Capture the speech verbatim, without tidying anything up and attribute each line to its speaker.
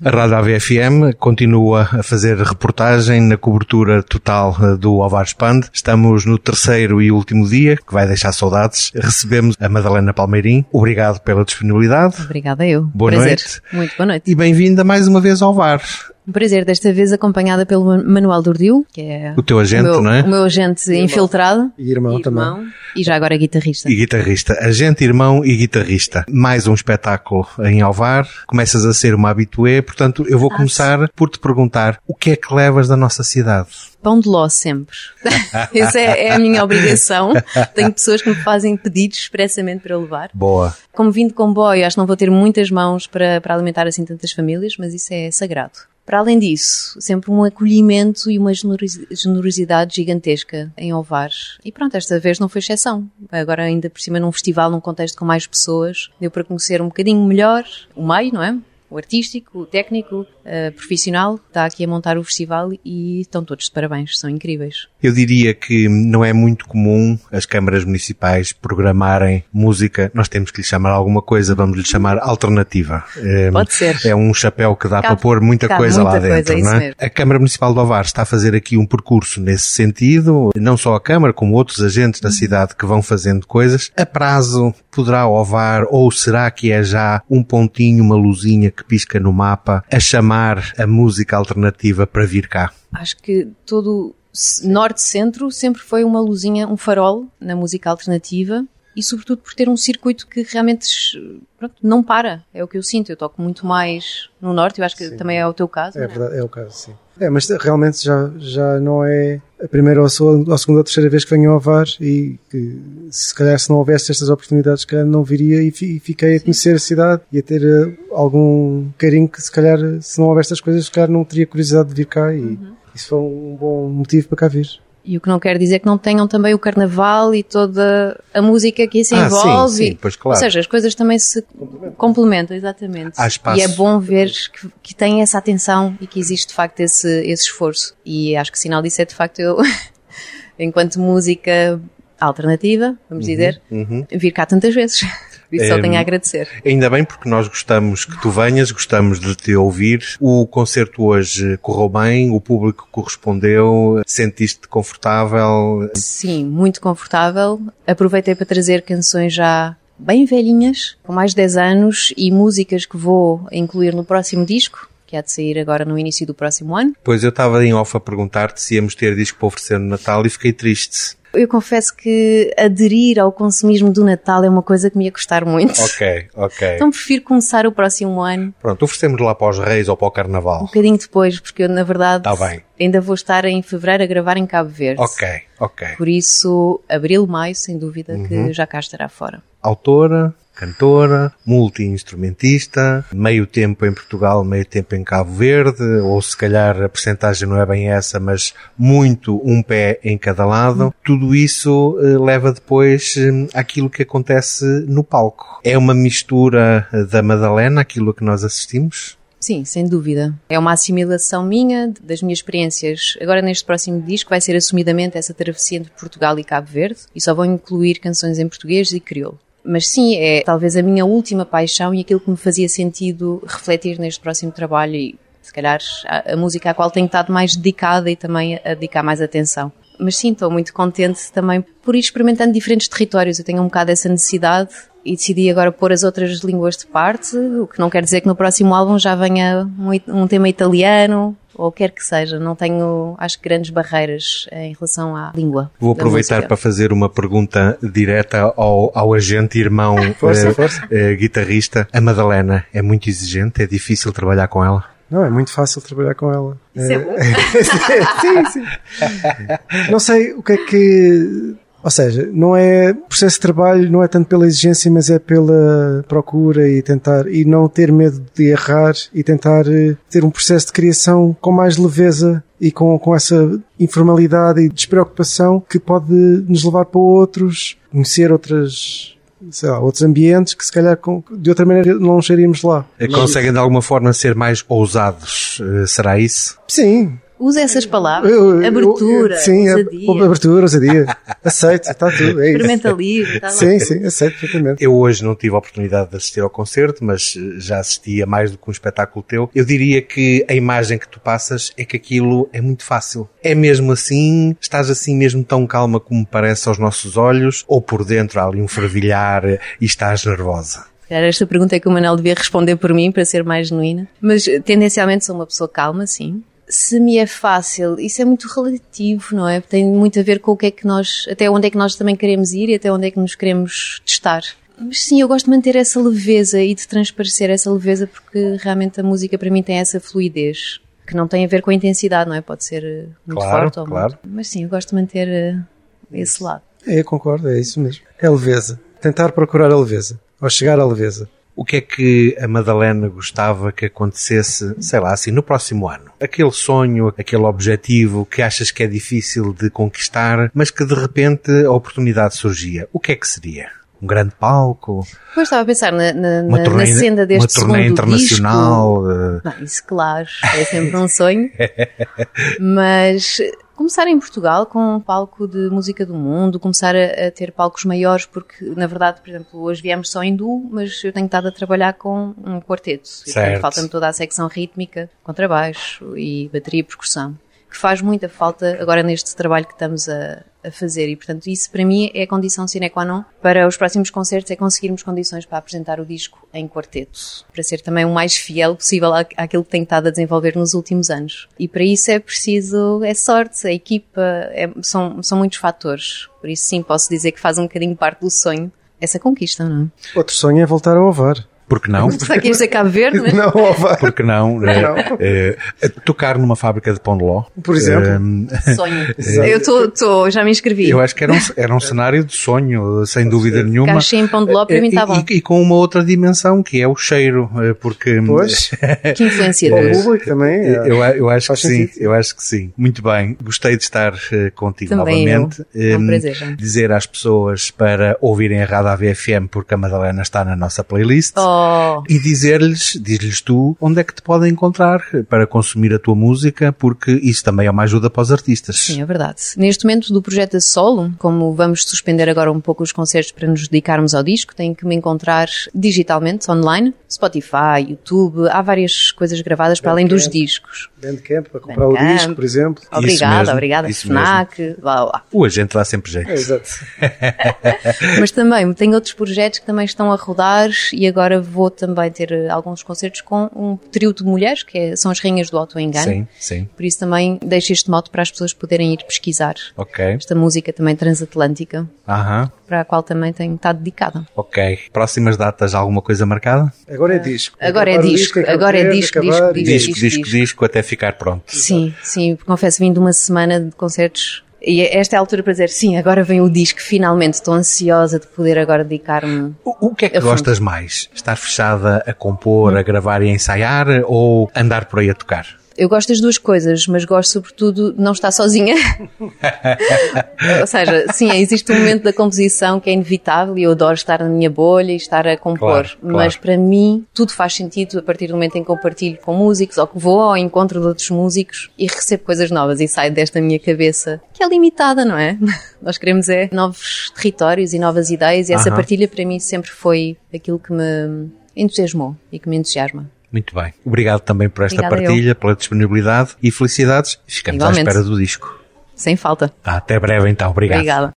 Speaker 1: A Rádio A V F M continua a fazer reportagem na cobertura total do Ovar Expand. Estamos no terceiro e último dia, que vai deixar saudades. Recebemos a Madalena Palmeirim. Obrigado pela disponibilidade.
Speaker 2: Obrigada eu.
Speaker 1: Boa
Speaker 2: Prazer.
Speaker 1: noite.
Speaker 2: Muito boa noite.
Speaker 1: E bem-vinda mais uma vez ao Ovar.
Speaker 2: Um prazer, desta vez acompanhada pelo Manuel Durdil, que é
Speaker 1: o teu agente,
Speaker 2: o meu,
Speaker 1: não é?
Speaker 2: O meu agente
Speaker 3: irmão.
Speaker 2: infiltrado.
Speaker 3: E irmão,
Speaker 2: e
Speaker 3: também.
Speaker 2: Irmão, e já agora guitarrista.
Speaker 1: E guitarrista. Agente, irmão e guitarrista. Mais um espetáculo em Ovar. Começas a ser uma habitué, portanto eu vou
Speaker 2: Ah,
Speaker 1: começar
Speaker 2: sim.
Speaker 1: por te perguntar o que é que levas da nossa cidade?
Speaker 2: Pão de ló sempre. Essa é, é a minha obrigação. Tenho pessoas que me fazem pedidos expressamente para eu levar.
Speaker 1: Boa.
Speaker 2: Como vim de comboio, acho que não vou ter muitas mãos para, para alimentar assim tantas famílias, mas isso é sagrado. Para além disso, sempre um acolhimento e uma generosi- generosidade gigantesca em Ovar. E pronto, esta vez não foi exceção. Agora ainda por cima num festival, num contexto com mais pessoas, deu para conhecer um bocadinho melhor o meio, não é? O artístico, o técnico, uh, profissional, está aqui a montar o festival e estão todos de parabéns, são incríveis.
Speaker 1: Eu diria que não é muito comum as câmaras municipais programarem música, nós temos que lhe chamar alguma coisa, vamos lhe chamar alternativa. É,
Speaker 2: Pode ser.
Speaker 1: É um chapéu que dá
Speaker 2: Cabe-
Speaker 1: para pôr muita
Speaker 2: cabe
Speaker 1: coisa
Speaker 2: muita
Speaker 1: lá dentro,
Speaker 2: coisa, é isso
Speaker 1: não é?
Speaker 2: mesmo.
Speaker 1: A Câmara Municipal de Ovar está a fazer aqui um percurso nesse sentido, não só a Câmara, como outros agentes da cidade que vão fazendo coisas. A prazo poderá Ovar, ou será que é já um pontinho, uma luzinha que pisca no mapa, a chamar a música alternativa para vir cá?
Speaker 2: Acho que todo o norte-centro sempre foi uma luzinha, um farol na música alternativa e sobretudo por ter um circuito que realmente pronto, não para, é o que eu sinto. Eu toco muito mais no norte, eu acho que
Speaker 3: Sim.
Speaker 2: também é o teu caso.
Speaker 3: É
Speaker 2: não
Speaker 3: verdade, é o caso, sim. É, mas realmente já, já não é a primeira ou a segunda ou a segunda ou terceira vez que venho ao Ovar e que se calhar se não houvesse estas oportunidades se calhar não viria e, fi, e fiquei a conhecer a cidade e a ter uh, algum carinho que se calhar se não houvesse estas coisas se calhar não teria curiosidade de vir cá e
Speaker 2: Uhum.
Speaker 3: isso foi um bom motivo para cá vir.
Speaker 2: E o que não quer dizer que não tenham também o carnaval e toda a música que isso
Speaker 1: Ah,
Speaker 2: envolve.
Speaker 1: sim, sim, pois claro.
Speaker 2: Ou seja, as coisas também se complementam, complementam exatamente.
Speaker 1: Há espaço.
Speaker 2: E é bom ver que, que tem essa atenção e que existe de facto esse, esse esforço. E acho que sinal disso é de facto eu, enquanto música alternativa, vamos dizer,
Speaker 1: uhum.
Speaker 2: vir cá tantas vezes. Por isso
Speaker 1: É,
Speaker 2: só tenho a agradecer.
Speaker 1: Ainda bem, porque nós gostamos que tu venhas, gostamos de te ouvir. O concerto hoje correu bem, o público correspondeu, sentiste-te confortável?
Speaker 2: Sim, muito confortável. Aproveitei para trazer canções já bem velhinhas, com mais de dez anos, e músicas que vou incluir no próximo disco, que há de sair agora no início do próximo ano.
Speaker 1: Pois eu estava em off a perguntar-te se íamos ter disco para oferecer no Natal e fiquei triste.
Speaker 2: Eu confesso que aderir ao consumismo do Natal é uma coisa que me ia custar muito.
Speaker 1: Ok, ok.
Speaker 2: Então prefiro começar o próximo ano
Speaker 1: Pronto, oferecemos lá para os Reis ou para o
Speaker 2: um
Speaker 1: Carnaval.
Speaker 2: bocadinho depois, porque eu, na verdade,
Speaker 1: Tá bem.
Speaker 2: ainda vou estar em fevereiro a gravar em Cabo Verde.
Speaker 1: Ok, ok.
Speaker 2: Por isso, abril, maio, sem dúvida,
Speaker 1: Uhum.
Speaker 2: que já cá estará fora.
Speaker 1: Autora, cantora, multi-instrumentista, meio tempo em Portugal, meio tempo em Cabo Verde, ou se calhar a percentagem não é bem essa, mas muito um pé em cada lado. Hum. Tudo isso eh, leva depois eh, àquilo que acontece no palco. É uma mistura da Madalena, aquilo a que nós assistimos?
Speaker 2: Sim, sem dúvida. É uma assimilação minha das minhas experiências. Agora neste próximo disco vai ser assumidamente essa travessia entre Portugal e Cabo Verde e só vou incluir canções em português e crioulo. Mas sim, é talvez a minha última paixão e aquilo que me fazia sentido refletir neste próximo trabalho e se calhar a, a música à qual tenho estado mais dedicada e também a dedicar mais atenção. Mas sim, estou muito contente também por ir experimentando diferentes territórios. Eu tenho um bocado essa necessidade e decidi agora pôr as outras línguas de parte, o que não quer dizer que no próximo álbum já venha um, um tema italiano ou quer que seja. Não tenho, acho que, grandes barreiras em relação à língua.
Speaker 1: Vou aproveitar para fazer uma pergunta direta ao, ao agente, irmão,
Speaker 3: força,
Speaker 1: eh,
Speaker 3: força.
Speaker 1: Eh, guitarrista. A Madalena é muito exigente? É difícil trabalhar com ela?
Speaker 3: Não, é muito fácil trabalhar com ela.
Speaker 2: Isso é bom.
Speaker 3: Sim, sim. Não sei o que é que... Ou seja, não é processo de trabalho, não é tanto pela exigência, mas é pela procura e tentar, e não ter medo de errar e tentar ter um processo de criação com mais leveza e com, com essa informalidade e despreocupação que pode nos levar para outros, conhecer outras, sei lá, outros ambientes que se calhar com, de outra maneira não chegaríamos lá.
Speaker 1: Conseguem de alguma forma ser mais ousados, será isso?
Speaker 3: Sim.
Speaker 2: Usa essas palavras.
Speaker 3: Eu- eu-
Speaker 2: Abertura,
Speaker 3: eu- sim, a-
Speaker 2: ousadia.
Speaker 3: abertura, ousadia. Aceito, está tudo. É isso.
Speaker 2: Experimenta livre. Tá lá.
Speaker 3: Sim, sim, aceito perfeitamente.
Speaker 1: Eu hoje não tive a oportunidade de assistir ao concerto, mas eh, já assisti a mais do que um espetáculo teu. Eu diria que a imagem que tu passas é que aquilo é muito fácil. É mesmo assim? Estás assim mesmo tão calma como parece aos nossos olhos? Ou por dentro há ali um fervilhar e estás nervosa?
Speaker 2: Calhar esta pergunta é que o Manel devia responder por mim para ser mais genuína. Mas tendencialmente sou uma pessoa calma, sim. Se me é fácil, isso é muito relativo, não é? Tem muito a ver com o que é que nós, até onde é que nós também queremos ir e até onde é que nos queremos testar. Mas sim, eu gosto de manter essa leveza e de transparecer essa leveza porque realmente a música para mim tem essa fluidez, que não tem a ver com a intensidade, não é? Pode ser eh, muito
Speaker 1: Claro,
Speaker 2: forte ou
Speaker 1: claro.
Speaker 2: muito... Mas sim, eu gosto de manter eh, esse lado.
Speaker 3: É, eu concordo, é isso mesmo. É leveza. Tentar procurar a leveza. Ou chegar à leveza.
Speaker 1: O que é que a Madalena gostava que acontecesse, sei lá, assim, no próximo ano? Aquele sonho, aquele objetivo que achas que é difícil de conquistar, mas que de repente a oportunidade surgia. O que é que seria? Um grande palco?
Speaker 2: Depois estava a pensar na, na,
Speaker 1: Uma
Speaker 2: na,
Speaker 1: turnê,
Speaker 2: na senda deste
Speaker 1: uma turnê
Speaker 2: segundo
Speaker 1: internacional?
Speaker 2: disco.
Speaker 1: eh,
Speaker 2: Não, isso claro, é sempre um sonho. Mas começar em Portugal com um palco de música do mundo, começar a, a ter palcos maiores, porque na verdade, por exemplo, hoje viemos só em duo, mas eu tenho estado a trabalhar com um quarteto. E, portanto,
Speaker 1: Certo.
Speaker 2: falta-me toda a secção rítmica, contrabaixo e bateria e percussão, que faz muita falta agora neste trabalho que estamos a, a fazer. E, portanto, isso para mim é a condição sine qua non para os próximos concertos, é conseguirmos condições para apresentar o disco em quarteto, para ser também o mais fiel possível à- àquilo que tenho estado a desenvolver nos últimos anos. E para isso é preciso, é sorte, a equipa, é- são, são muitos fatores. Por isso sim, posso dizer que faz um bocadinho parte do sonho essa conquista, não é?
Speaker 3: Outro sonho é voltar ao Ovar.
Speaker 1: Por que não?
Speaker 2: Será que isto é Cabo Verde? Mas...
Speaker 3: Não, ao Ovar.
Speaker 1: Por que não? Eh,
Speaker 3: Não.
Speaker 1: eh, eh, tocar numa fábrica de pão de ló.
Speaker 3: Por exemplo.
Speaker 1: Eh,
Speaker 2: Sonho. Eu tô, tô, já me inscrevi.
Speaker 1: eu acho que era um, era um cenário de sonho, sem dúvida nenhuma.
Speaker 2: Cachê em pão de ló para mim está
Speaker 1: E-
Speaker 2: bom.
Speaker 1: E, e com uma outra dimensão, que é o cheiro, eh, porque...
Speaker 3: Pois.
Speaker 2: Que influencia
Speaker 3: Para o
Speaker 2: tudo.
Speaker 3: público também. é.
Speaker 1: Eu, eu acho que
Speaker 3: Faz
Speaker 1: sim,
Speaker 3: sentido.
Speaker 1: eu acho que sim. Muito bem, gostei de estar eh, contigo
Speaker 2: Também
Speaker 1: novamente.
Speaker 2: eu. É um
Speaker 1: Hum,
Speaker 2: prazer, João.
Speaker 1: Dizer às pessoas para ouvirem a Rádio A V F M, porque a Madalena está na nossa playlist.
Speaker 2: Oh,
Speaker 1: E dizer-lhes, diz-lhes tu, onde é que te podem encontrar para consumir a tua música, porque isso também é uma ajuda para os artistas.
Speaker 2: sim, é verdade. Neste momento do projeto a solo, como vamos suspender agora um pouco os concertos para nos dedicarmos ao disco, têm que me encontrar digitalmente, online, Spotify, YouTube, há várias coisas gravadas para além dos discos.
Speaker 3: Bandcamp, para comprar o
Speaker 2: Bandcamp.
Speaker 3: disco, por exemplo.
Speaker 2: Obrigada,
Speaker 1: mesmo,
Speaker 2: obrigada.
Speaker 1: isso
Speaker 2: FNAC, lá, lá.
Speaker 1: O agente dá sempre jeito.
Speaker 3: É, exato.
Speaker 2: Mas também tenho outros projetos que também estão a rodar e agora vou também ter eh, alguns concertos com um trio de mulheres, que é- são as rainhas do auto-engano.
Speaker 1: Sim, sim.
Speaker 2: Por isso também deixo este mote para as pessoas poderem ir pesquisar
Speaker 1: Ok.
Speaker 2: esta música também transatlântica,
Speaker 1: Aham.
Speaker 2: para a qual também tenho estado dedicada.
Speaker 1: Ok. Próximas datas, alguma coisa marcada?
Speaker 3: Agora é disco.
Speaker 2: Agora é
Speaker 3: Acabar o
Speaker 2: disco,
Speaker 3: acabar
Speaker 2: agora é
Speaker 3: de
Speaker 2: disco,
Speaker 3: acabar
Speaker 2: disco,
Speaker 3: e-
Speaker 1: Disco,
Speaker 2: disco,
Speaker 1: disco,
Speaker 2: disco.
Speaker 1: disco, até ficar pronto.
Speaker 2: Sim, sim, confesso, vim de uma semana de concertos e esta é a altura para dizer, sim, agora vem o disco, finalmente, estou ansiosa de poder agora dedicar-me.
Speaker 1: O, o que é que
Speaker 2: A fundo.
Speaker 1: gostas mais? Estar fechada a compor, a gravar e a ensaiar ou andar por aí a tocar?
Speaker 2: Eu gosto das duas coisas, mas gosto sobretudo de não estar sozinha. Ou seja, sim, existe um momento da composição que é inevitável e eu adoro estar na minha bolha e estar a compor.
Speaker 1: Claro, claro.
Speaker 2: Mas para mim tudo faz sentido a partir do momento em que eu partilho com músicos ou que vou ao encontro de outros músicos e recebo coisas novas e saio desta minha cabeça, que é limitada, não é? Nós queremos é novos territórios e novas ideias e essa
Speaker 1: Aham.
Speaker 2: partilha para mim sempre foi aquilo que me entusiasmou e que me entusiasma.
Speaker 1: Muito bem. Obrigado também por esta
Speaker 2: Obrigada
Speaker 1: partilha, pela disponibilidade e felicidades. Ficamos
Speaker 2: Igualmente.
Speaker 1: à espera do disco.
Speaker 2: Sem falta.
Speaker 1: Tá, até breve então. Obrigado.
Speaker 2: Obrigada.